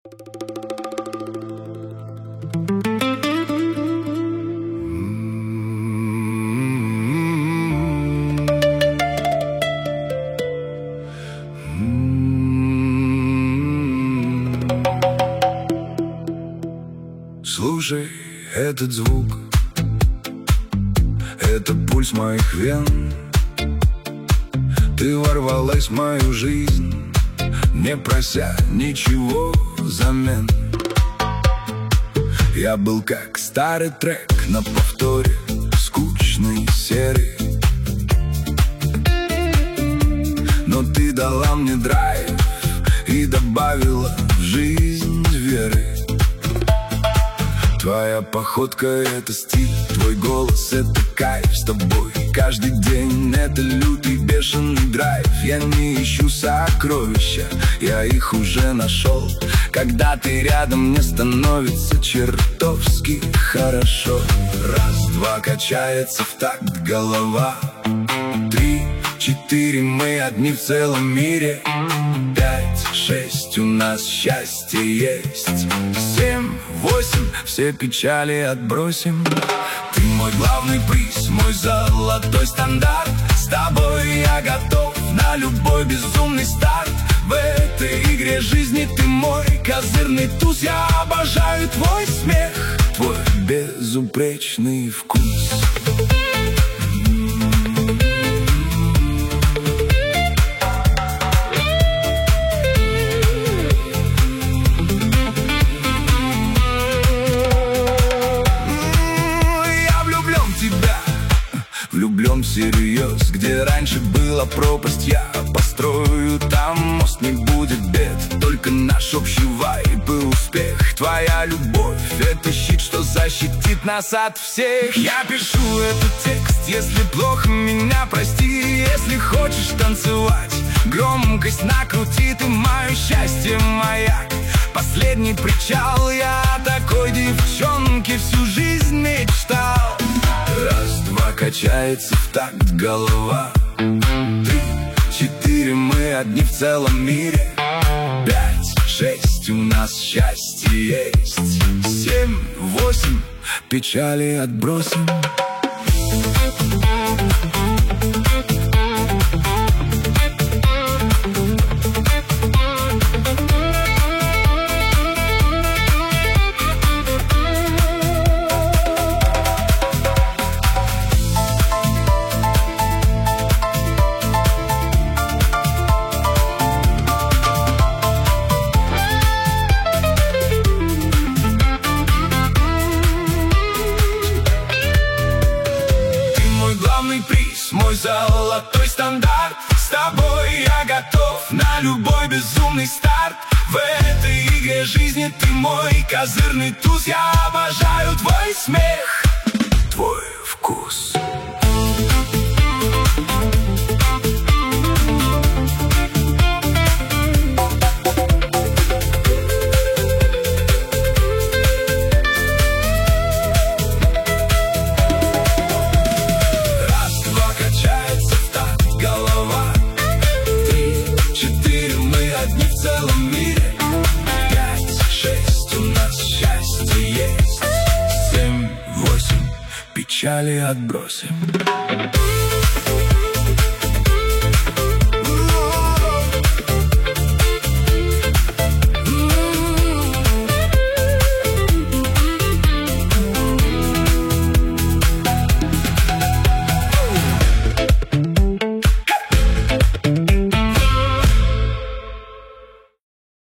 Слушай этот звук, это пульс моих вен. Ты ворвалась в мою жизнь, не прося ничего взамен. Я был как старый трек на повторе, скучный, серый. Но ты дала мне драйв и добавила в жизнь веры. Твоя походка — это стиль, твой голос — это кайф. С тобой каждый день — это лютый бешеный драйв. Я не ищу сокровища, я их уже нашел. Когда ты рядом, мне становится чертовски хорошо. Раз, два, качается в такт голова. 3, 4, мы одни в целом мире. 5, 6, у нас счастье есть. 7, 8, все печали отбросим. Ты мой главный приз, мой золотой стандарт. С тобой я готов на любой безумный старт. В этой игре жизни ты мой козырный туз. Я обожаю твой смех, твой безупречный вкус. Влюблен всерьез, где раньше была пропасть. Я построю там мост, не будет бед. Только наш общий вайб и успех. Твоя любовь — это щит, что защитит нас от всех. Я пишу этот текст, если плохо, меня прости. Если хочешь танцевать, громкость накрути. Ты мое счастье, маяк, последний причал. Я о такой девчонке всю жизнь мечтал. Раз, два, качается в такт голова. 3, 4, мы одни в целом мире. 5, 6, у нас счастье есть. 7, 8, печали отбросим. Приз, мой золотой стандарт. С тобой я готов на любой безумный старт. В этой игре жизни ты мой козырный туз. Я обожаю твой смех, твой вкус. Печали отбросим.